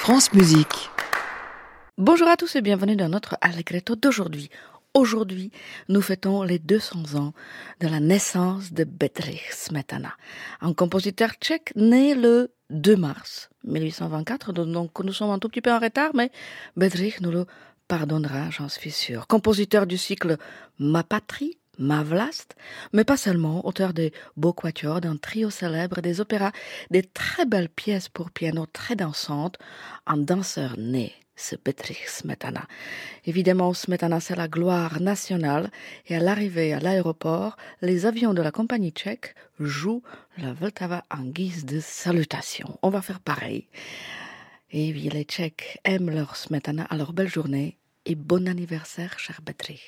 France Musique. Bonjour à tous et bienvenue dans notre Allegretto d'aujourd'hui. Aujourd'hui, nous fêtons les 200 ans de la naissance de Bedřich Smetana, un compositeur tchèque né le 2 mars 1824, donc nous sommes un tout petit peu en retard, mais Bedřich nous le pardonnera, j'en suis sûre. Compositeur du cycle Ma patrie, Ma vlast, mais pas seulement, auteur des beaux quatuors, d'un trio célèbre, des opéras, des très belles pièces pour piano très dansantes, un danseur né, ce Bedřich Smetana. Évidemment, Smetana, c'est la gloire nationale, et à l'arrivée à l'aéroport, les avions de la compagnie tchèque jouent la Vltava en guise de salutation. On va faire pareil. Et oui, les Tchèques aiment leur Smetana, alors belle journée et bon anniversaire, cher Bedřich.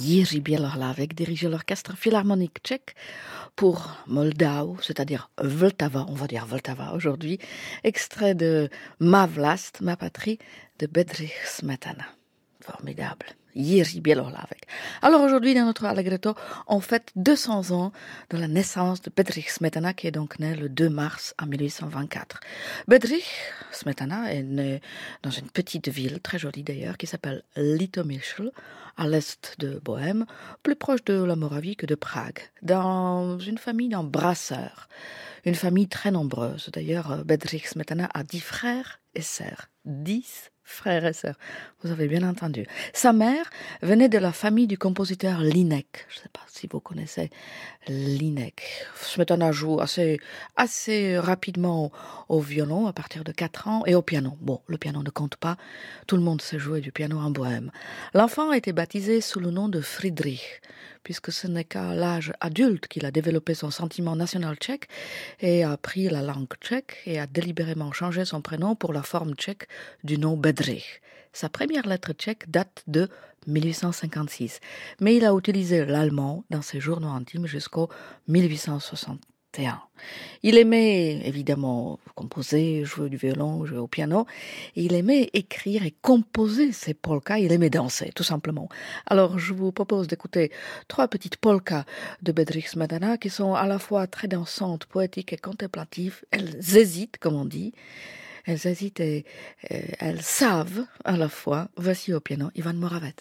Jiří Bělohlavek dirigeait l'orchestre philharmonique tchèque pour Moldau, c'est-à-dire Vltava, on va dire Vltava aujourd'hui, extrait de Ma vlast, ma patrie, de Bedřich Smetana. Formidable. Jiří Bělohlavek. Alors aujourd'hui, dans notre Allegretto, on fête 200 ans de la naissance de Bedřich Smetana, qui est donc né le 2 mars en 1824. Bedřich Smetana est né dans une petite ville, très jolie d'ailleurs, qui s'appelle Litomyšl, à l'est de Bohême, plus proche de la Moravie que de Prague, dans une famille d'un brasseur. Une famille très nombreuse. D'ailleurs, Bedřich Smetana a 10 frères et sœurs. 10 frères et sœurs. Vous avez bien entendu. Sa mère venait de la famille du compositeur Linek. Je ne sais pas si vous connaissez Linek. Smetana joue assez rapidement au violon à partir de 4 ans et au piano. Bon, le piano ne compte pas. Tout le monde sait jouer du piano en Bohême. L'enfant a été baptisé sous le nom de Friedrich, puisque ce n'est qu'à l'âge adulte qu'il a développé son sentiment national tchèque et a appris la langue tchèque et a délibérément changé son prénom pour la forme tchèque du nom Bedřich. Sa première lettre tchèque date de 1856, mais il a utilisé l'allemand dans ses journaux intimes jusqu'au 1861. Il aimait évidemment composer, jouer du violon, jouer au piano. Il aimait écrire et composer ses polkas. Il aimait danser, tout simplement. Alors, je vous propose d'écouter 3 petites polkas de Bedřich Smetana qui sont à la fois très dansantes, poétiques et contemplatives. Elles hésitent, comme on dit. Elles hésitent et elles savent à la fois. Voici au piano Ivan Moravec.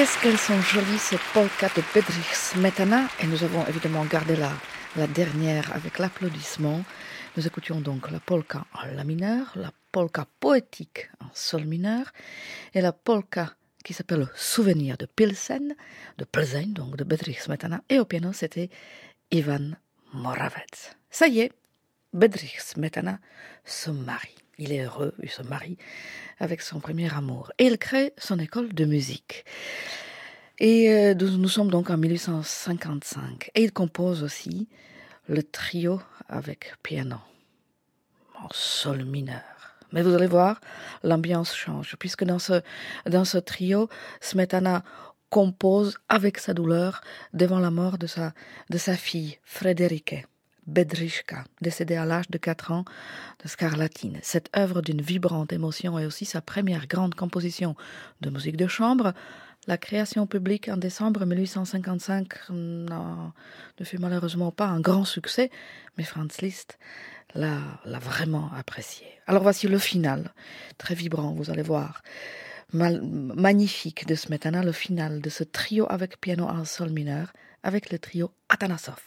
qu'est-ce qu'elles sont jolies ces polkas de Bedřich Smetana. Et nous avons évidemment gardé la dernière avec l'applaudissement. Nous écoutions donc la polka en la mineur, la polka poétique en sol mineur et la polka qui s'appelle Souvenir de Pilsen, de Plzeň, donc de Bedřich Smetana. Et au piano, c'était Ivan Moravec. Ça y est, Bedřich Smetana se marie. Il est heureux, il se marie avec son premier amour. Et il crée son école de musique. Et nous sommes donc en 1855. Et il compose aussi le trio avec piano, en sol mineur. Mais vous allez voir, l'ambiance change, puisque dans ce trio, Smetana compose avec sa douleur devant la mort de sa fille, Friederike Bedřiška, décédée à l'âge de 4 ans de scarlatine. Cette œuvre d'une vibrante émotion est aussi sa première grande composition de musique de chambre. La création publique en décembre 1855 ne fut malheureusement pas un grand succès, mais Franz Liszt l'a vraiment apprécié. Alors voici le final, très vibrant, vous allez voir, magnifique de Smetana, le final de ce trio avec piano en sol mineur, avec le trio Atanassov.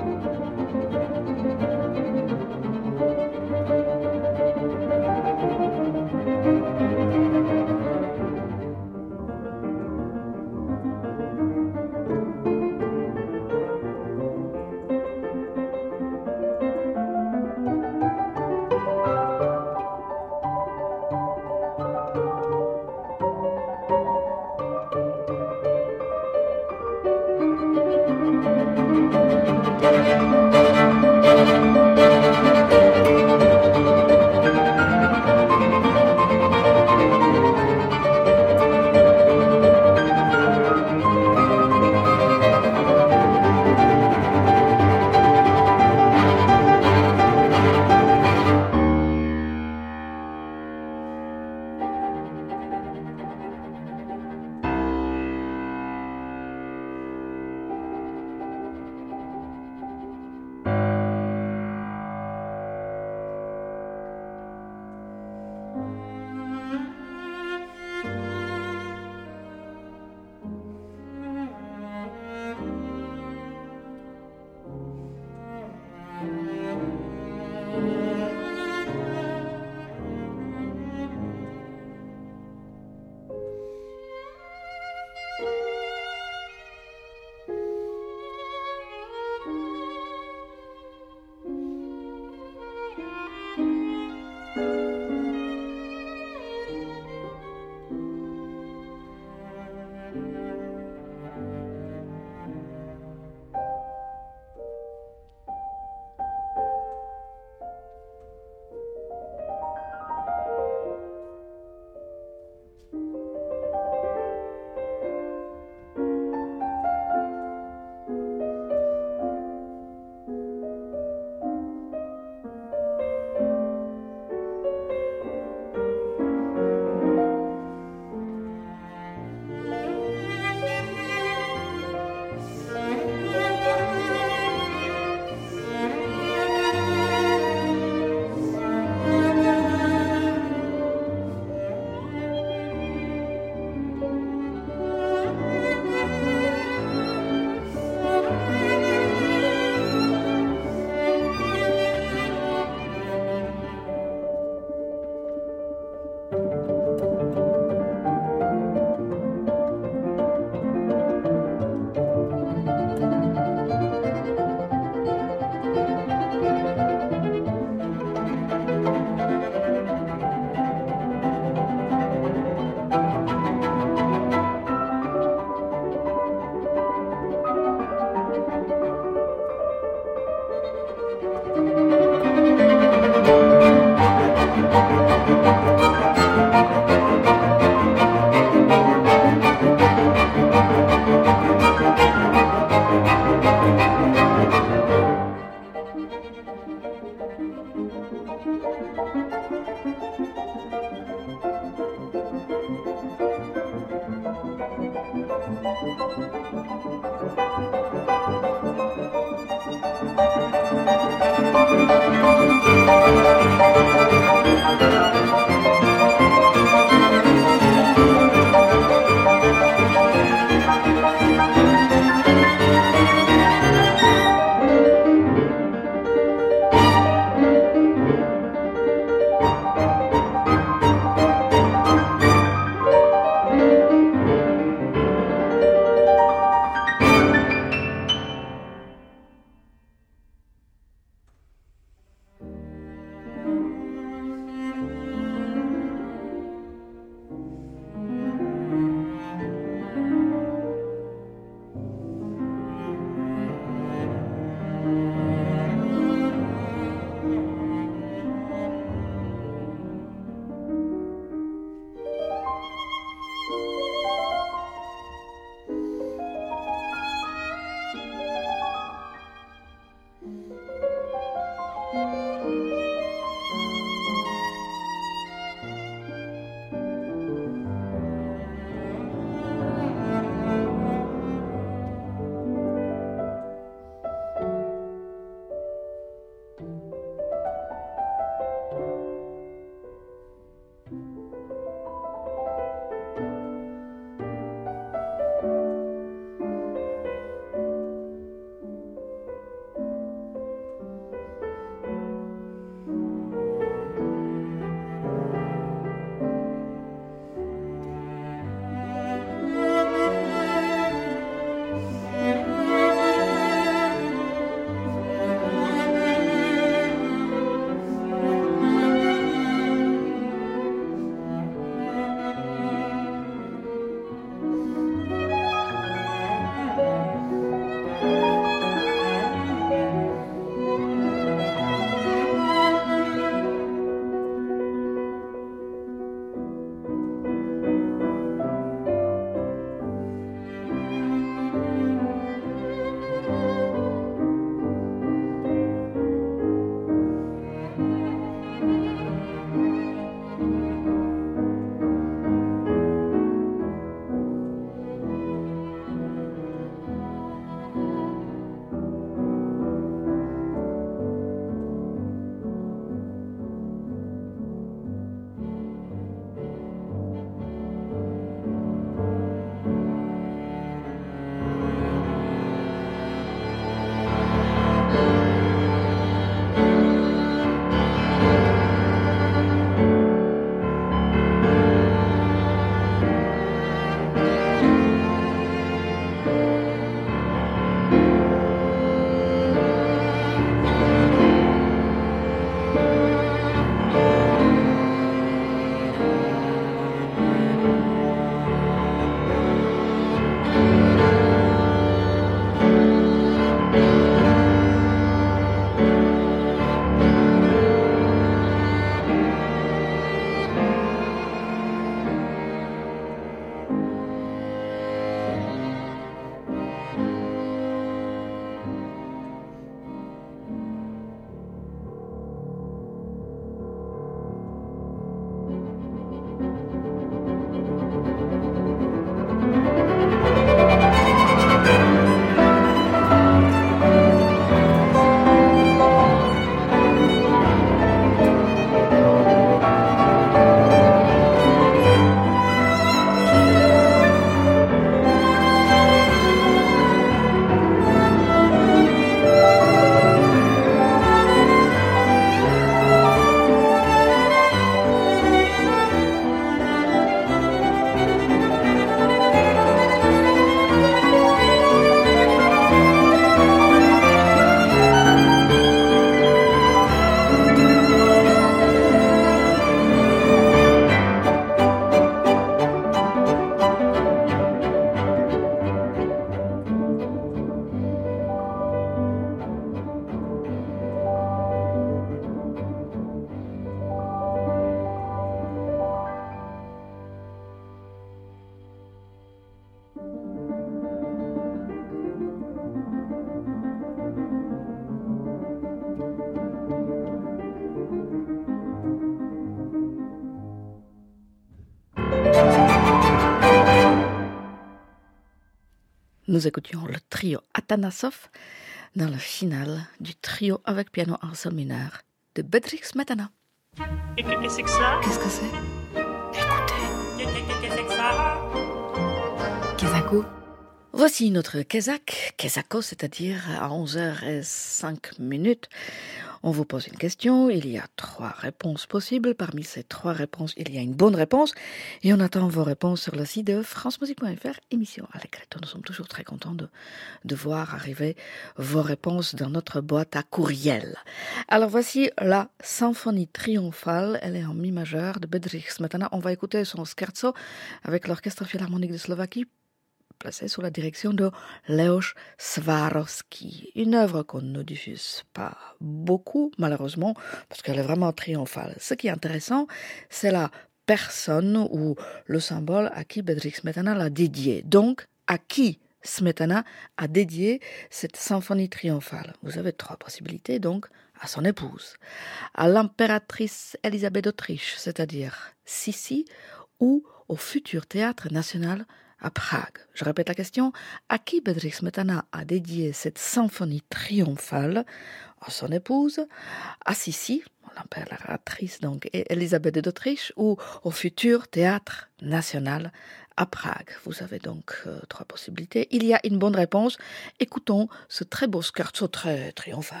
Nous écoutions le trio Atanasov dans la finale du trio avec piano en sol mineur de Bedřich Smetana. Qu'est-ce que c'est que ça? Qu'est-ce que c'est? Écoutez. Qu'est-ce que c'est que ça? Kezako. Voici notre Kezak, Kezako, c'est-à-dire à 11h05. On vous pose une question, il y a 3 réponses possibles. Parmi ces 3 réponses, il y a une bonne réponse. Et on attend vos réponses sur le site de francemusique.fr, émission Allegretto. Nous sommes toujours très contents de voir arriver vos réponses dans notre boîte à courriel. Alors voici la symphonie triomphale, elle est en mi majeur de Bedřich Smetana. On va écouter son scherzo avec l'Orchestre Philharmonique de Slovaquie, placé sous la direction de Leoš Swarovski. Une œuvre qu'on ne diffuse pas beaucoup, malheureusement, parce qu'elle est vraiment triomphale. Ce qui est intéressant, c'est la personne ou le symbole à qui Bedřich Smetana l'a dédié. Donc, à qui Smetana a dédié cette symphonie triomphale. Vous avez 3 possibilités, donc, à son épouse, à l'impératrice Élisabeth d'Autriche, c'est-à-dire Sissi, ou au futur Théâtre national à Prague. Je répète la question, à qui Bedřich Smetana a dédié cette symphonie triomphale? À son épouse, à Sissi, l'impératrice donc, et Élisabeth d'Autriche, ou au futur Théâtre national à Prague. Vous avez donc 3 possibilités. Il y a une bonne réponse. Écoutons ce très beau scherzo très triomphal.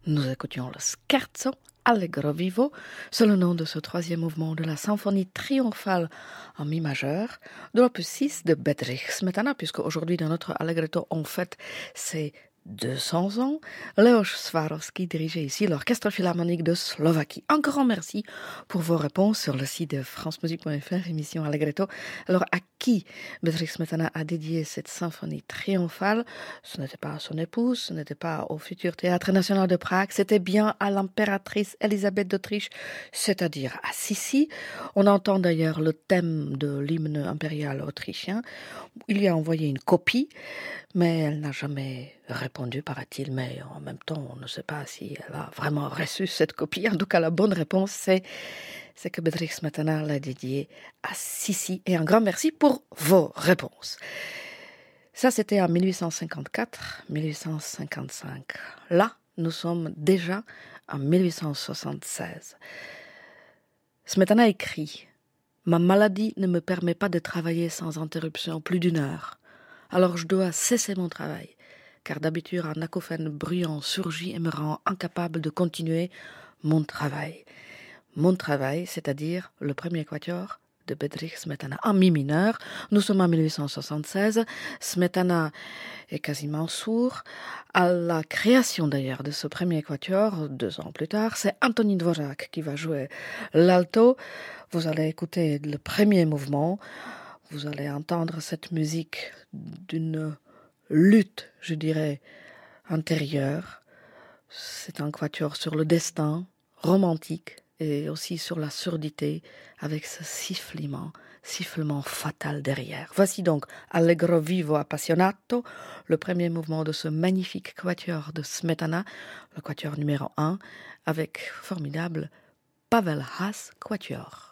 Nous écoutions le Scherzo Allegro Vivo, c'est le nom de ce troisième mouvement de la symphonie triomphale en mi majeur de l'opus 6 de Bedřich Smetana, puisque aujourd'hui dans notre Allegretto on fête ses 200 ans. Leoš Svarovský dirigeait ici l'Orchestre Philharmonique de Slovaquie. Un grand merci pour vos réponses sur le site de francemusique.fr, émission Allegretto. Alors, à qui Bedřich Smetana a dédié cette symphonie triomphale? Ce n'était pas à son épouse, ce n'était pas au futur Théâtre National de Prague, c'était bien à l'impératrice Élisabeth d'Autriche, c'est-à-dire à Sissi. On entend d'ailleurs le thème de l'hymne impérial autrichien. Il lui a envoyé une copie, mais elle n'a jamais répondu, paraît-il, mais en même temps, on ne sait pas si elle a vraiment reçu cette copie. En tout cas, la bonne réponse, c'est que Bedřich Smetana l'a dédiée à Sissi. Et un grand merci pour vos réponses. Ça, c'était en 1854-1855. Là, nous sommes déjà en 1876. Smetana écrit « Ma maladie ne me permet pas de travailler sans interruption plus d'une heure. Alors je dois cesser mon travail, car d'habitude un acouphène bruyant surgit et me rend incapable de continuer mon travail. Mon travail, c'est-à-dire le premier quatuor de Bedřich Smetana en mi mineur. Nous sommes en 1876. Smetana est quasiment sourd. À la création d'ailleurs de ce premier quatuor, 2 ans plus tard, c'est Antonín Dvořák qui va jouer l'alto. Vous allez écouter le premier mouvement. Vous allez entendre cette musique d'une lutte, je dirais, intérieure. C'est un quatuor sur le destin, romantique, et aussi sur la surdité, avec ce sifflement fatal derrière. Voici donc Allegro Vivo Appassionato, le premier mouvement de ce magnifique quatuor de Smetana, le quatuor numéro 1, avec formidable Pavel Haas quatuor.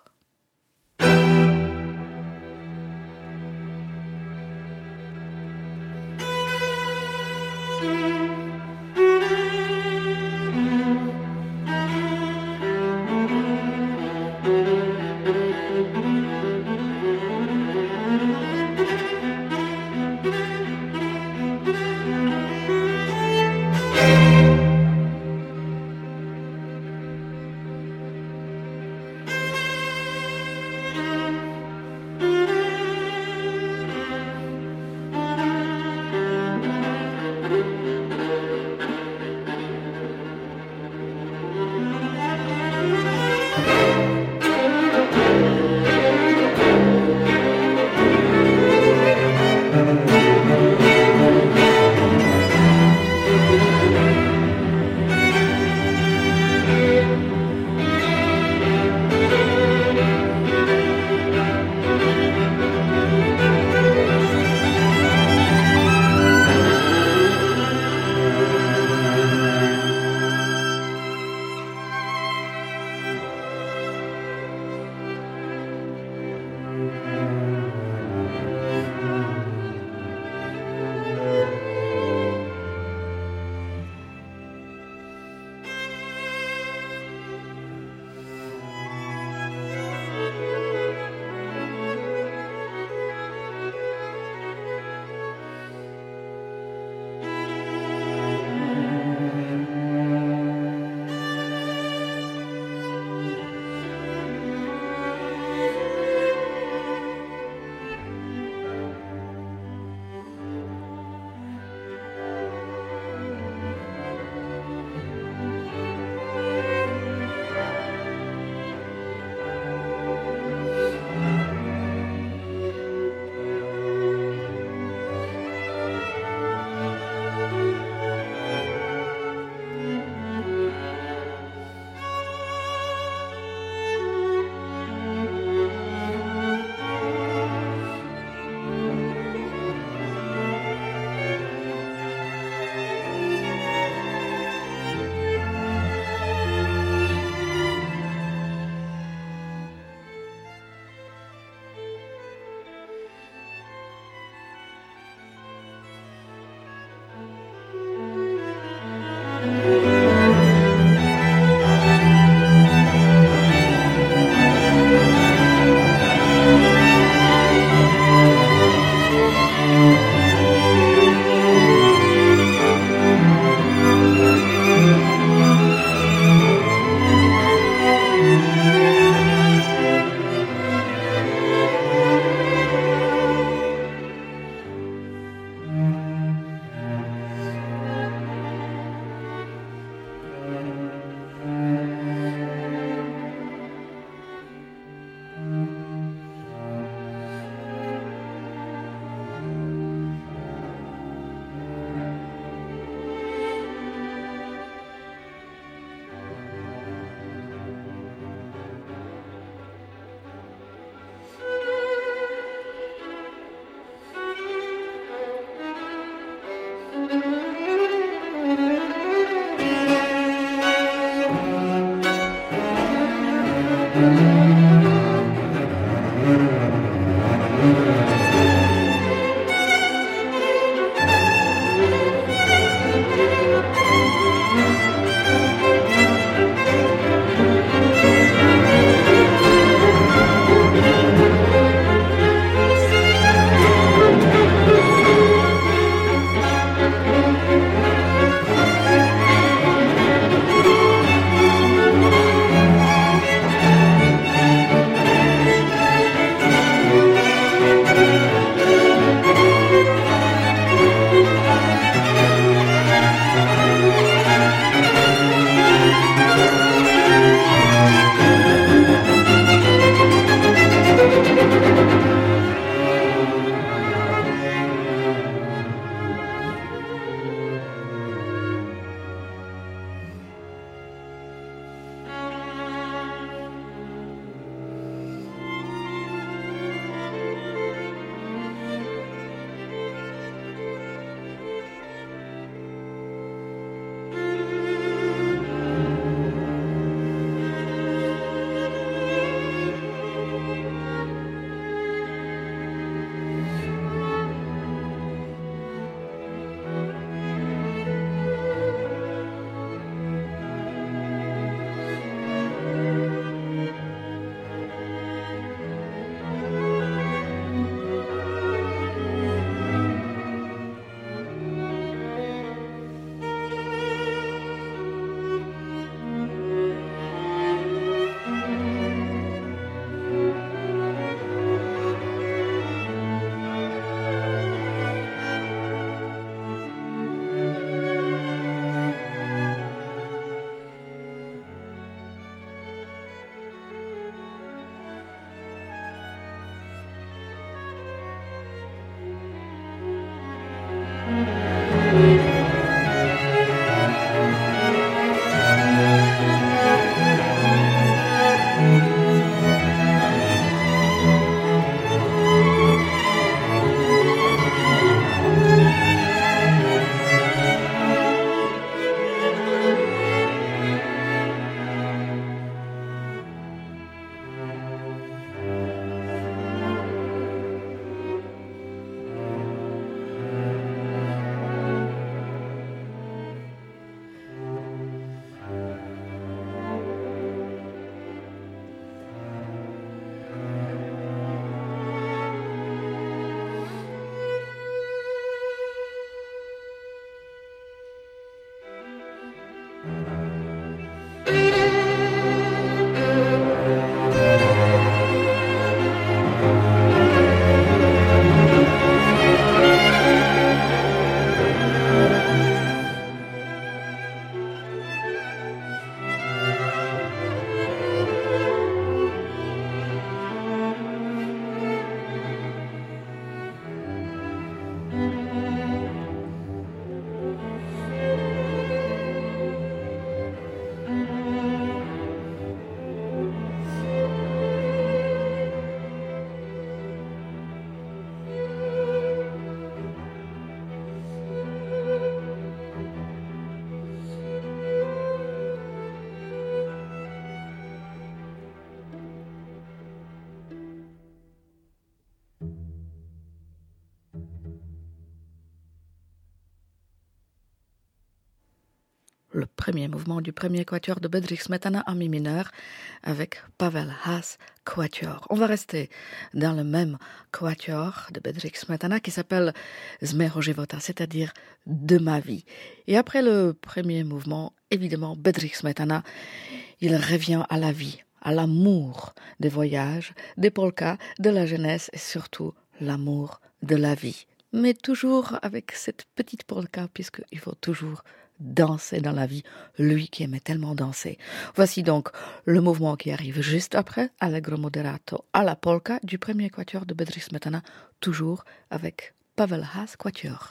le premier mouvement du premier quatuor de Bedřich Smetana en mi mineur avec Pavel Haas Quatuor. On va rester dans le même quatuor de Bedřich Smetana qui s'appelle Z mého života, c'est-à-dire de ma vie. Et après le premier mouvement, évidemment, Bedřich Smetana, il revient à la vie, à l'amour des voyages, des polkas, de la jeunesse et surtout l'amour de la vie. Mais toujours avec cette petite polka, puisqu'il faut toujours danser dans la vie, lui qui aimait tellement danser. Voici donc le mouvement qui arrive juste après, Allegro moderato à la polka du premier quatuor de Bedřich Smetana, toujours avec Pavel Haas Quatuor.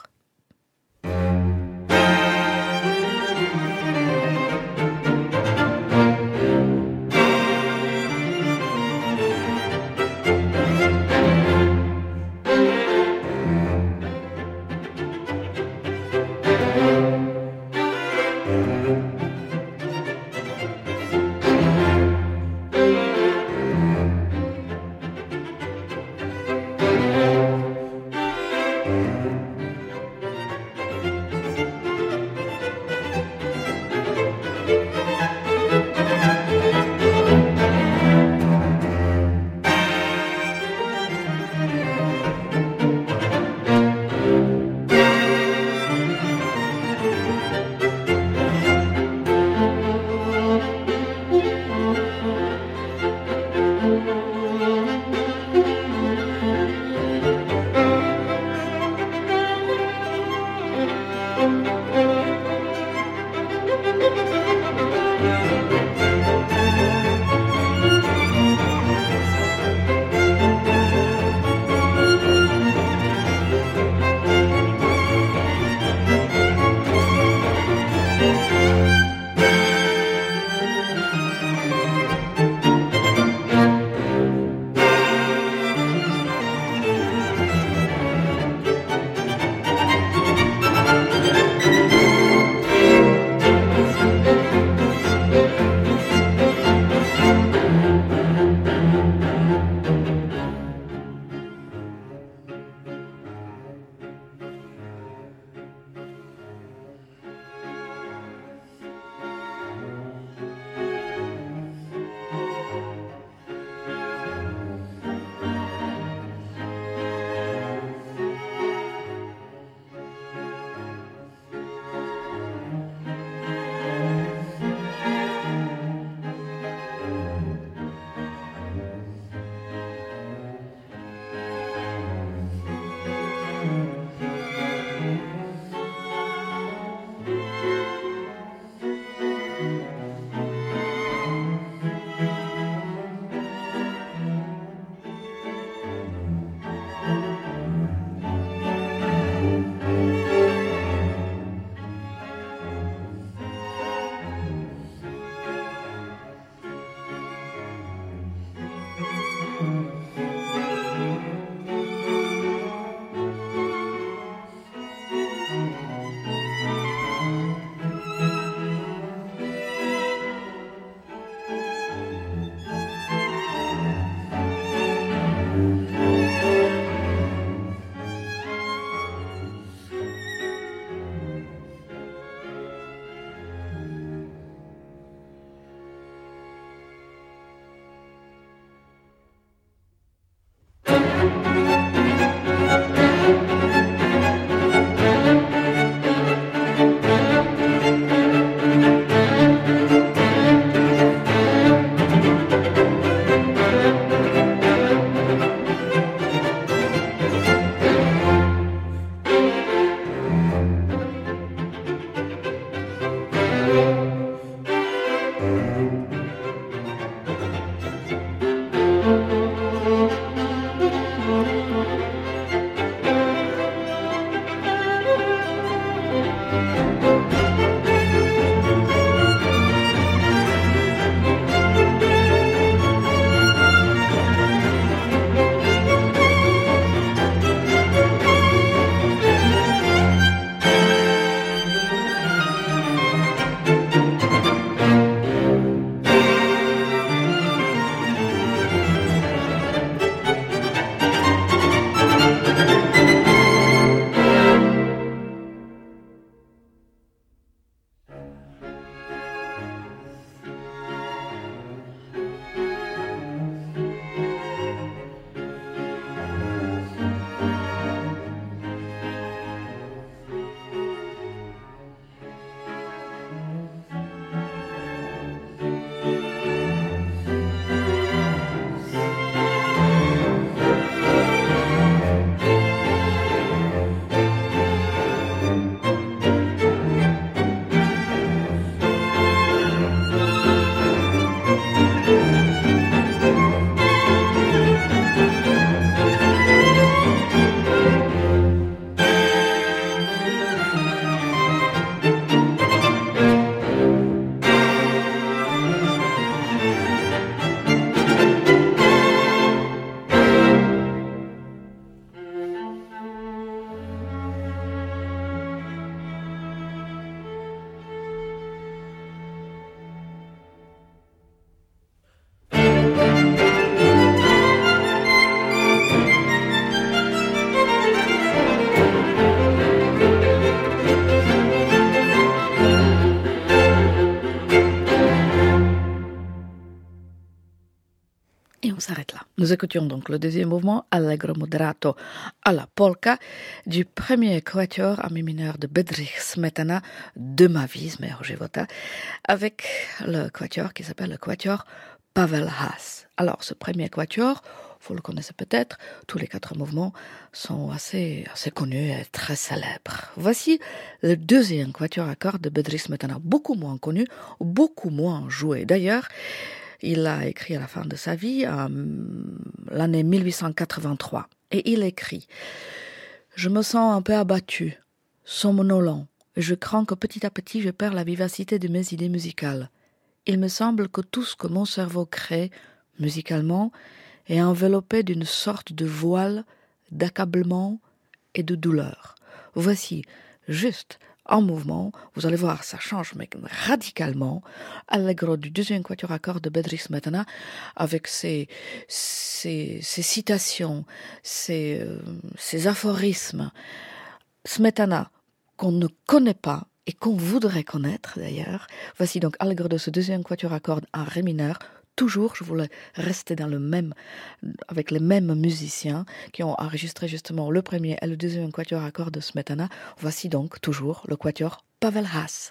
on s'arrête là. Nous écoutions donc le deuxième mouvement, Allegro moderato alla polka, du premier quatuor à mi mineur de Bedřich Smetana, de ma vie, meilleur života, avec le quatuor qui s'appelle le quatuor Pavel Haas. Alors, ce premier quatuor, vous le connaissez peut-être, tous les 4 mouvements sont assez connus et très célèbres. Voici le deuxième quatuor à cordes de Bedřich Smetana, beaucoup moins connu, beaucoup moins joué. D'ailleurs, il l'a écrit à la fin de sa vie, l'année 1883. Et il écrit « Je me sens un peu abattu, somnolent, et je crains que petit à petit je perds la vivacité de mes idées musicales. Il me semble que tout ce que mon cerveau crée, musicalement, est enveloppé d'une sorte de voile d'accablement et de douleur. Voici juste un mouvement, vous allez voir, ça change mais radicalement, Allegro du deuxième quatuor à cordes de Bedřich Smetana, avec ses citations, ses aphorismes. Smetana, qu'on ne connaît pas et qu'on voudrait connaître d'ailleurs. Voici donc Allegro de ce deuxième quatuor à cordes en ré mineur. Toujours, je voulais rester avec les mêmes musiciens qui ont enregistré justement le premier et le deuxième quatuor à cordes de Smetana. Voici donc toujours le quatuor Pavel Haas.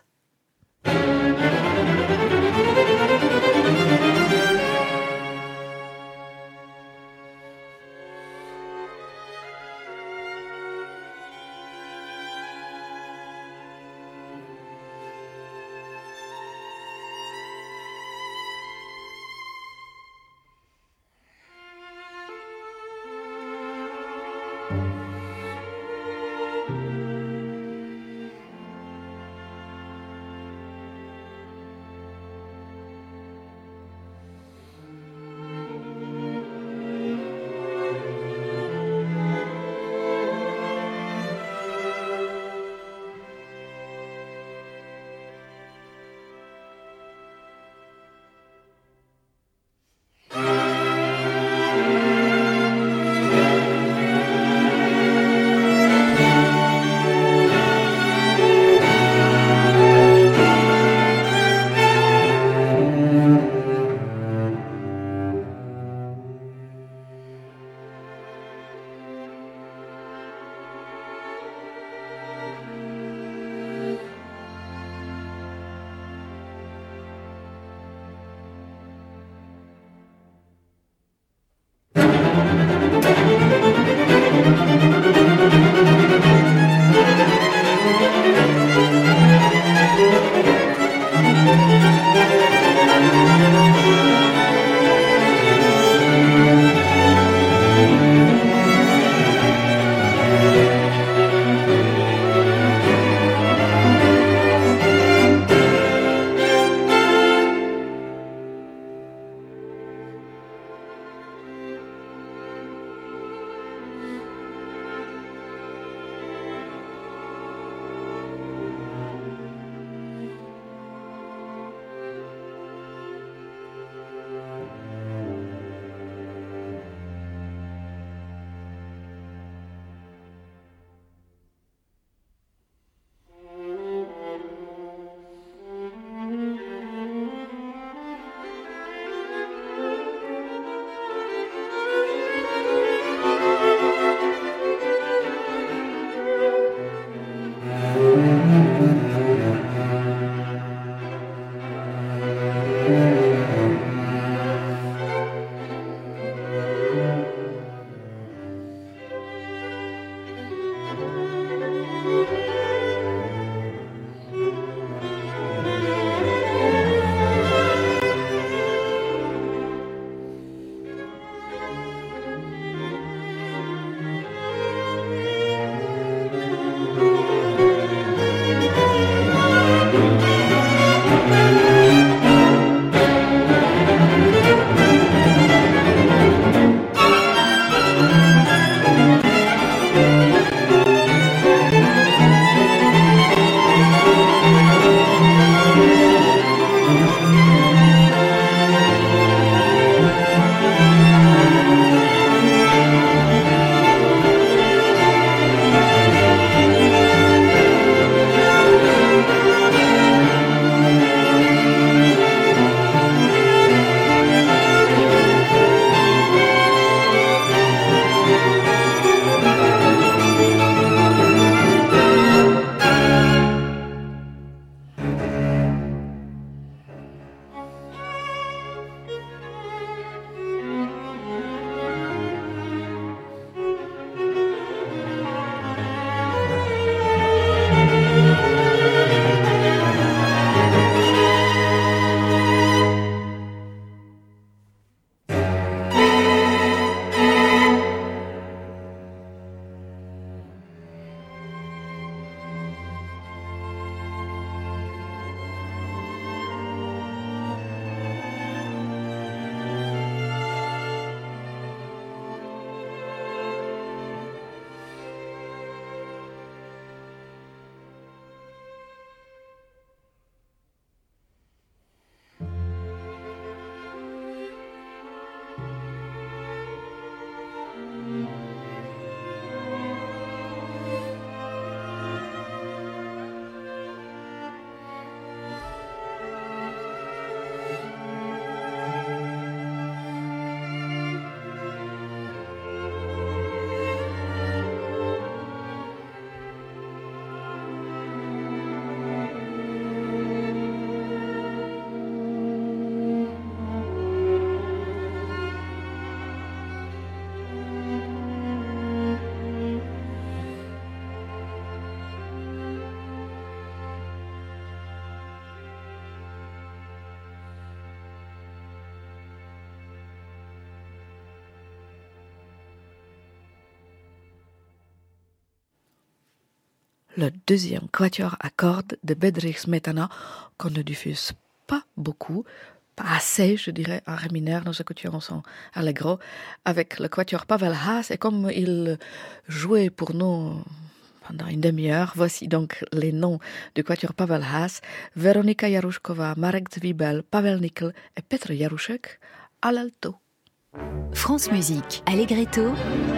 le deuxième quatuor à cordes de Bedřich Smetana, qu'on ne diffuse pas beaucoup, pas assez, je dirais, en ré mineur. Nous écoutions son allegro avec le quatuor Pavel Haas, et comme il jouait pour nous pendant une demi-heure, voici donc les noms du quatuor Pavel Haas: Veronika Jarušková, Marek Zvibel, Pavel Nikl et Petr Jarušek à l'alto. France Musique, Allegretto,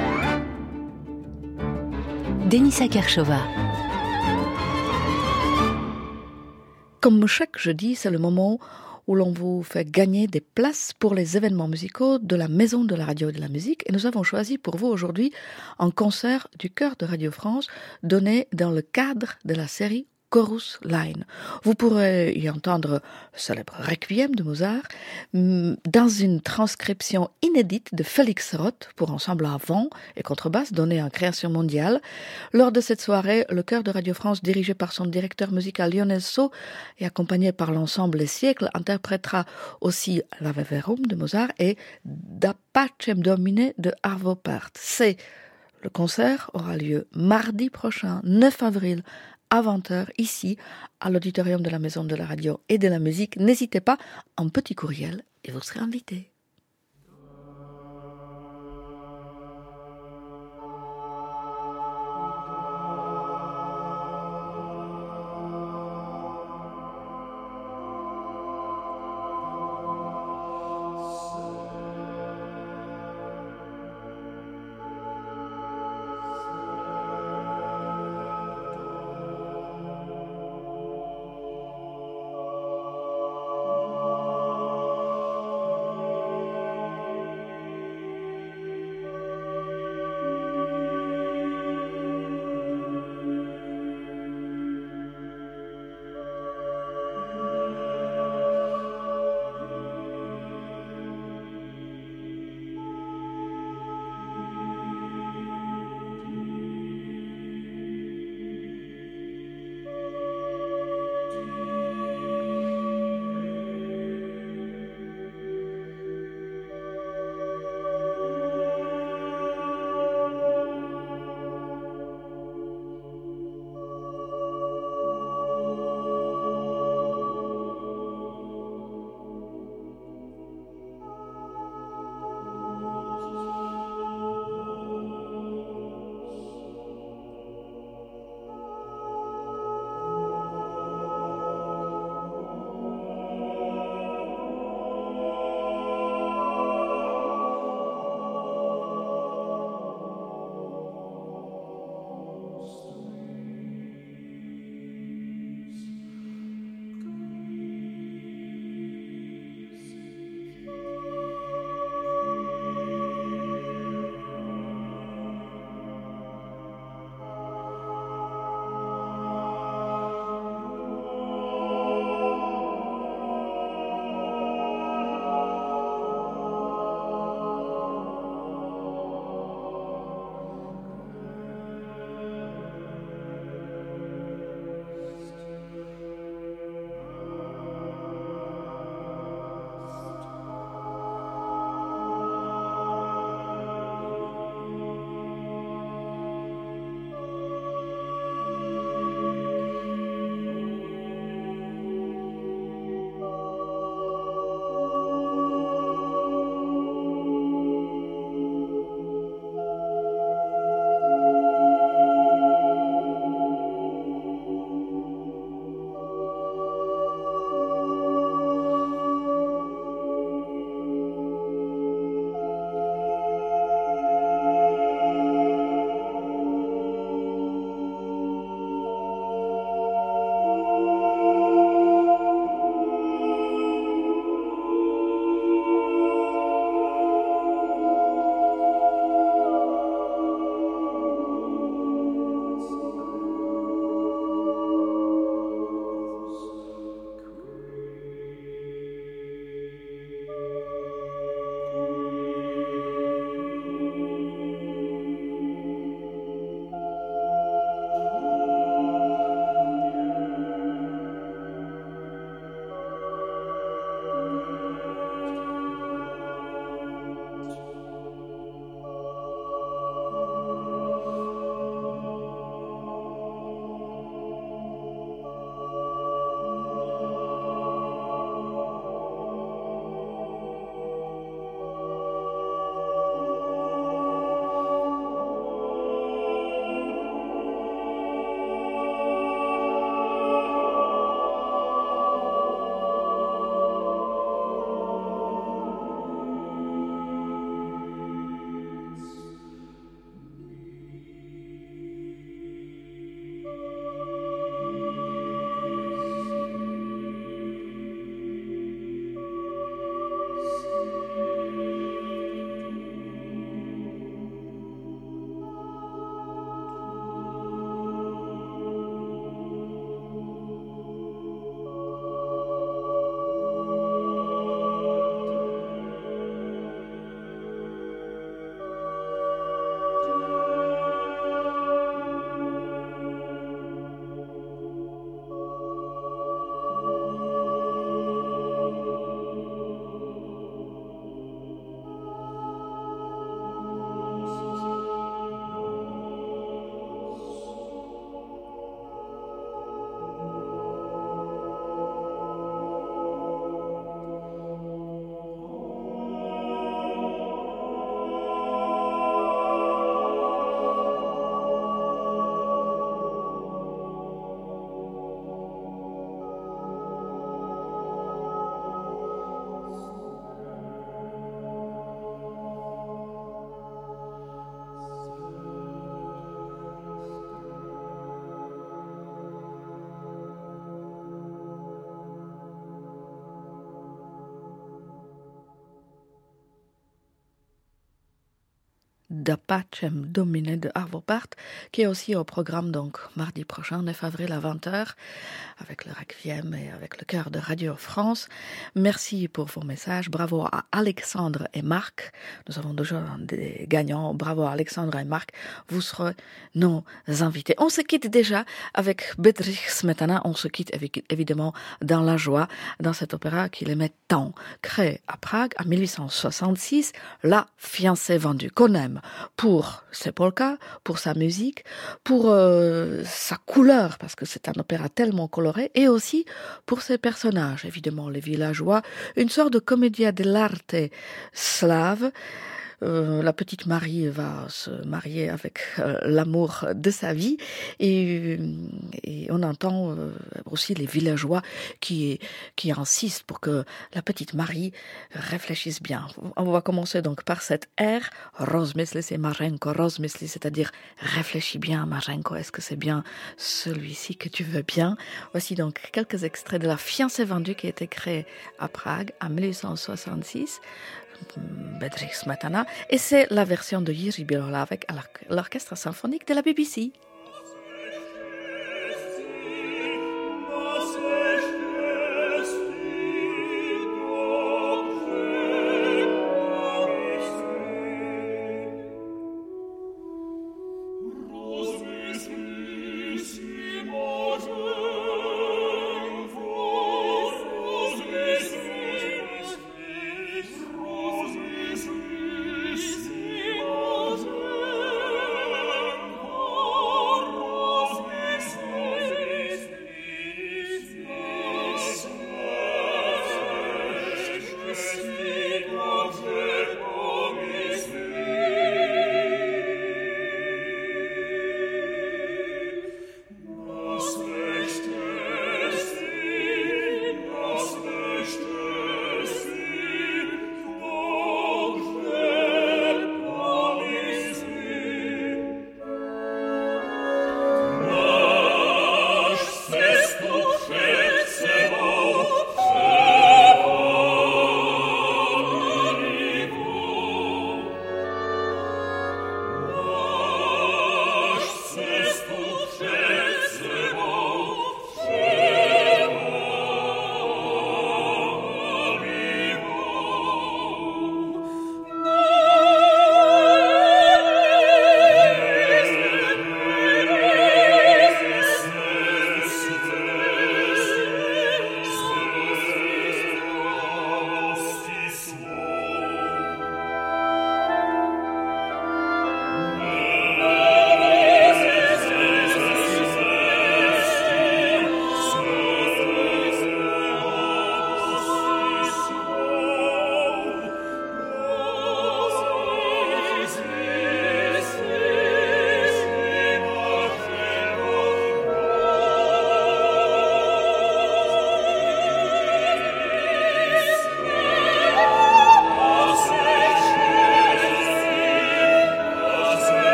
Denisa Kershova. Comme chaque jeudi, c'est le moment où l'on vous fait gagner des places pour les événements musicaux de la Maison de la Radio et de la Musique. Et nous avons choisi pour vous aujourd'hui un concert du Chœur de Radio France donné dans le cadre de la série Chorus Line. Vous pourrez y entendre le célèbre Requiem de Mozart dans une transcription inédite de Félix Roth pour ensemble à vent et contrebasse donné en création mondiale. Lors de cette soirée, le Chœur de Radio France, dirigé par son directeur musical Lionel Sceau et accompagné par l'ensemble Les Siècles, interprétera aussi l'Ave Verum de Mozart et Da Pacem Domine de Arvo Pärt. Le concert aura lieu mardi prochain, 9 avril, à 20h, ici, à l'auditorium de la Maison de la Radio et de la Musique. N'hésitez pas, un petit courriel et vous serez invité. Da Pacem Domine de Arvo Pärt, qui est aussi au programme donc mardi prochain, 9 avril à 20h, avec le Requiem et avec le chœur de Radio France. Merci pour vos messages. Bravo à Alexandre et Marc. Nous avons déjà des gagnants. Bravo à Alexandre et Marc. Vous serez nos invités. On se quitte déjà avec Bedřich Smetana. On se quitte évidemment dans la joie, dans cet opéra qu'il aimait tant. Créé à Prague en 1866, La fiancée vendue, qu'on aime pour ses polkas, pour sa musique, pour sa couleur, parce que c'est un opéra tellement coloré, et aussi pour ses personnages, évidemment les villageois, une sorte de commedia dell'arte slave. La petite Marie va se marier avec l'amour de sa vie et on entend aussi les villageois qui insistent pour que la petite Marie réfléchisse bien. On va commencer donc par cette air, Rozmysli c'est Mařenko, Rozmysli, c'est-à-dire réfléchis bien Mařenko, est-ce que c'est bien celui-ci que tu veux bien? Voici donc quelques extraits de La fiancée vendue qui a été créée à Prague en 1866. Bedřich Smetana, et c'est la version de Jiří Bilola avec l'orchestre symphonique de la BBC. Oh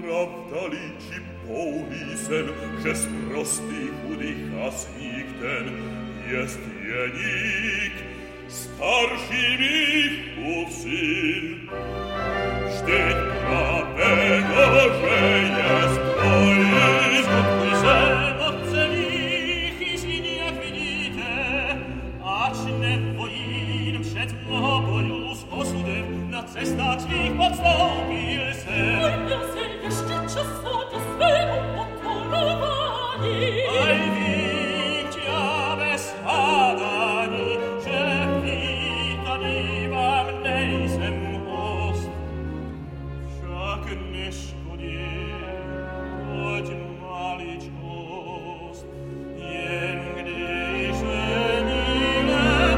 Prawda liczy połni sen, że z prostych chudych hasnik ten jest jenik, starszy Michów syn. Sztyk prawego, że jest twoi, Skutkuj se otce lichy, zlini jak vidite, acz nie woin przed oboju z osudem na cestach ich podstąpił se. Oj, ja se jeszcze czasu do swego pokolowani. Aj widzia bez hadani, że witani wam nejsem host. Však ne škodí, hoď maličkost, jen když ženile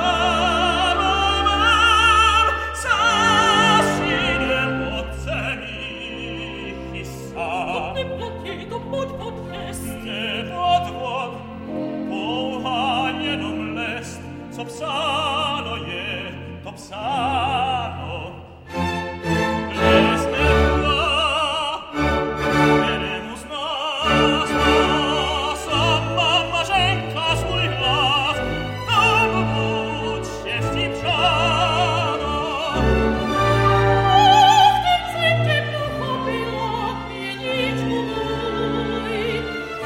nám zasinem otce mých sám. Nie platí to pod hest. Ne podvod, pouhá jenom lest, co psáno je, to psáno. Les nebyla, kterému z nás sama mařenka svůj hlas, tam buď štěstí přáno. V tym světě pochopila pěničku můj.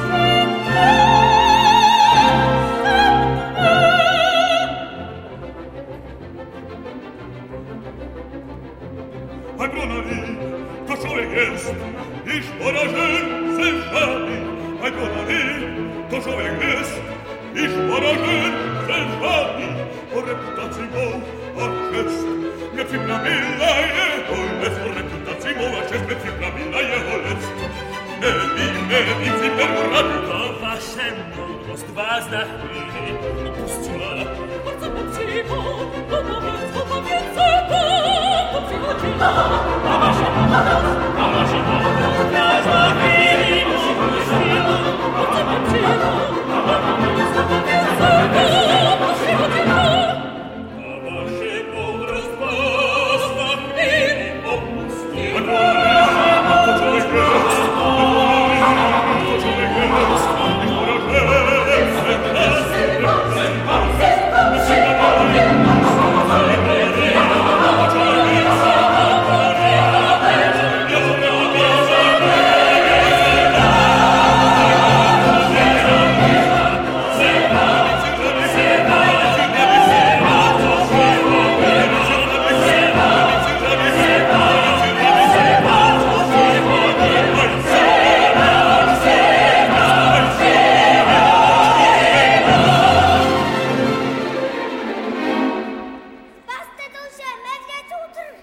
Aj Brunari, to człowiek jest, iż porażen sężami. Aj Brunari, to człowiek jest, iż porażen sężami. O reputacji mą, a chrzest, nie przypomina jego lec. O reputacji mą, a chrzest, nie przypomina jego lec. Nie, cybermurami. To wasze mądrost was na chwilę opuściła. Bardzo podziwo, opowiedz, to przychodziło. A wasze mądrost was na chwilę opuściła. Bardzo podziwo, opowiedz, to przychodziło. A wasze mądrost was na chwilę opuściła. To człowiek jest, to człowiek jest, iż porażen sężami. Paste to się, medvěd utrh!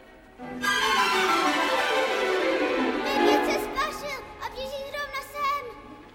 Medvěd se spašil a běží zrovna sem.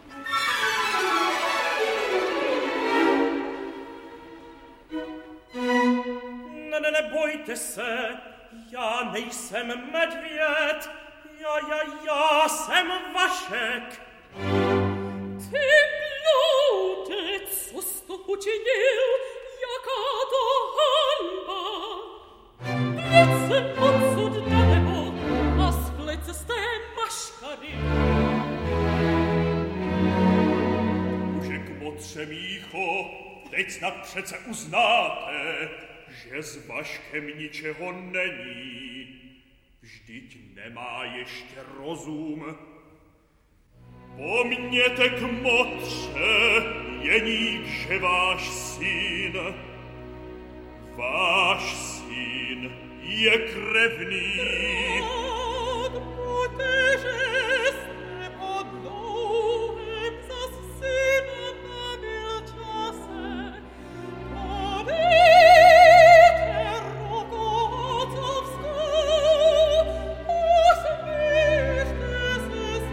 Ne bojte se, já nejsem medvěd, já jsem Vašek. Ty bloudec, co jsi to učinil, jaká to hanba. Vlec se odsud na nebo a splec z té maškary. Mužek motře Mícho, teď snad přece uznáte, že s Vaškem ničeho není. Vždyť nemá ještě rozum. Pomněte k motře, Jeník, že váš syn je krevný. Protože jste pod dlouhým zas synem nabyl čase, podejte ruku otcovskou, usmíšte se s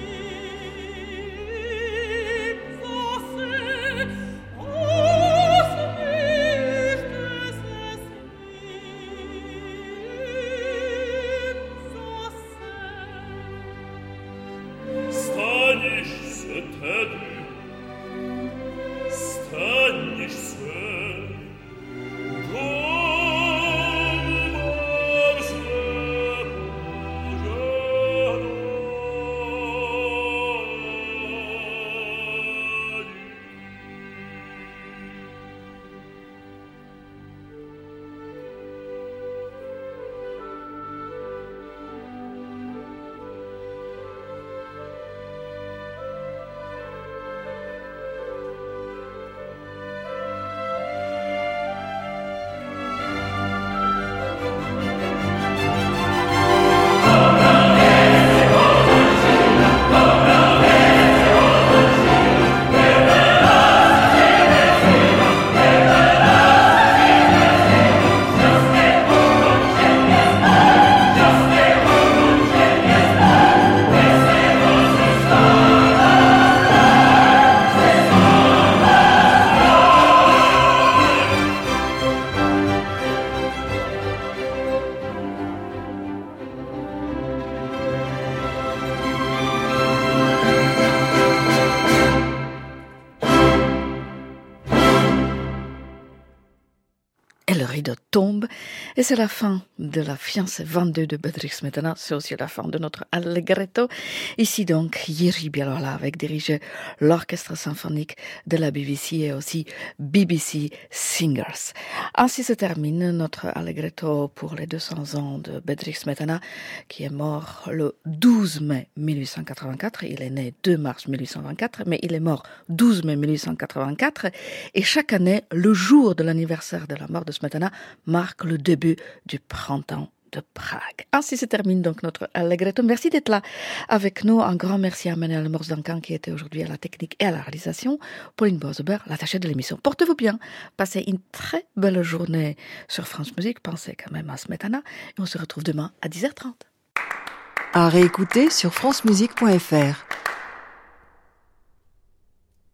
ním zase, et le rideau tombe. Et c'est la fin de la fiancée 22 de Bedřich Smetana. C'est aussi la fin de notre Allegretto. Ici donc, Jiří Bělohla avec dirigé l'orchestre symphonique de la BBC et aussi BBC Singers. Ainsi se termine notre Allegretto pour les 200 ans de Bedřich Smetana, qui est mort le 12 mai 1884. Il est né 2 mars 1824, mais il est mort 12 mai 1884. Et chaque année, le jour de l'anniversaire de la mort de Smetana marque le début du printemps de Prague. Ainsi se termine donc notre Allegretto. Merci d'être là avec nous. Un grand merci à Manuel Morse-Duncan qui était aujourd'hui à la technique et à la réalisation. Pauline Bosebert, l'attachée de l'émission. Portez-vous bien. Passez une très belle journée sur France Musique. Pensez quand même à Smetana. Et on se retrouve demain à 10h30. À réécouter sur francemusique.fr.